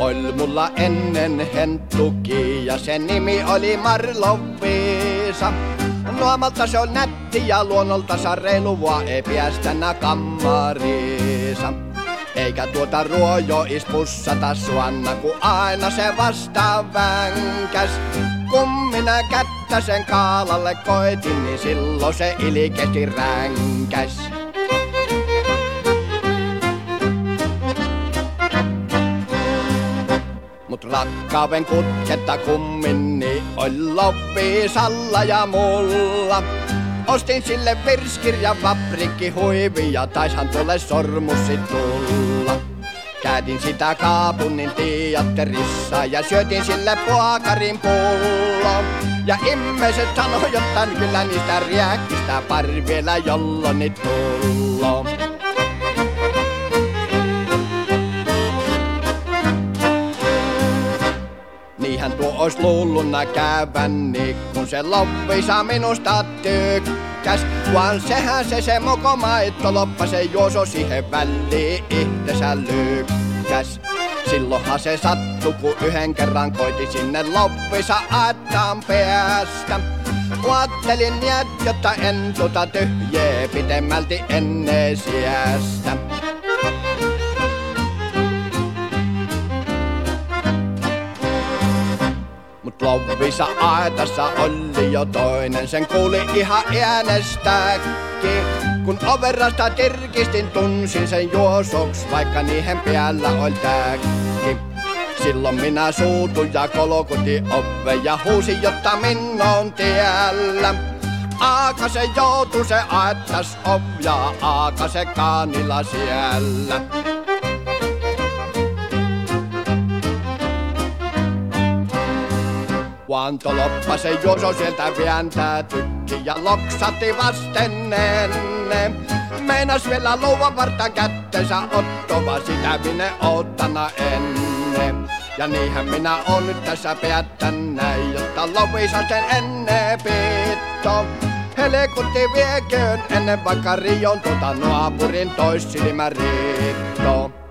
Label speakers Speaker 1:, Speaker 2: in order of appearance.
Speaker 1: Oil mulla ennen henttuki ja sen nimi oli Marlovisa. Nuomalta se on nätti ja luonnolta reilua ei piästänä kammarissa. Eikä tuota ruojois pussata suanna, ku aina se vastaan vänkäs. Kun minä kättä sen kaalalle koitin, niin silloin se ilkeästi ränkäs. Mut rakkaaven kutketta kumminni oli Lovisalla ja mulla. Ostin sille virskirja fabrikki huivi ja taishan tuolle sormussi tulla. Käytin sitä Kaapunnin teatterissa ja syötin sille puakarin pullo. Ja ihmiset sanoi, jotta kyllä niistä riäkkistä pari vielä jolloni tullo. Niinhän tuo ois luulluna käyvänni, kun se Lovisa minusta tykkäs. Vaan sehän se mokomaitto loppa, se juoso siihen väliin itsensä lykkäs. Silloinhan se sattu, kun yhden kerran koiti sinne Lovisa aattaan päästä. Kuattelin jotta en tuota tyhjää pitemmälti ennen sijästä. Mut Lovisa aitassa oli jo toinen, sen kuuli ihan äänestäkin. Kun overrasta tirkistin, tunsin sen juosoks, vaikka niihin päällä oli täkki. Silloin minä suutuin ja kolokutin ove ja huusin, jotta minä on tiellä. Aaka se joutu se aittas ovja, aaka se kaanilla siellä. Kuanto loppa se juoso sieltä vääntää tykki ja loksatti vastenneen. Meinas vielä luuvan vartan kättensä ottova, sitä minä oottana ennen. Ja niinhän minä oon nyt tässä päättänäin, jotta Lovisa sen ennen pitto. Helekutti vieköön ennen vaikka rion tuota naapurin toissilmä riitto.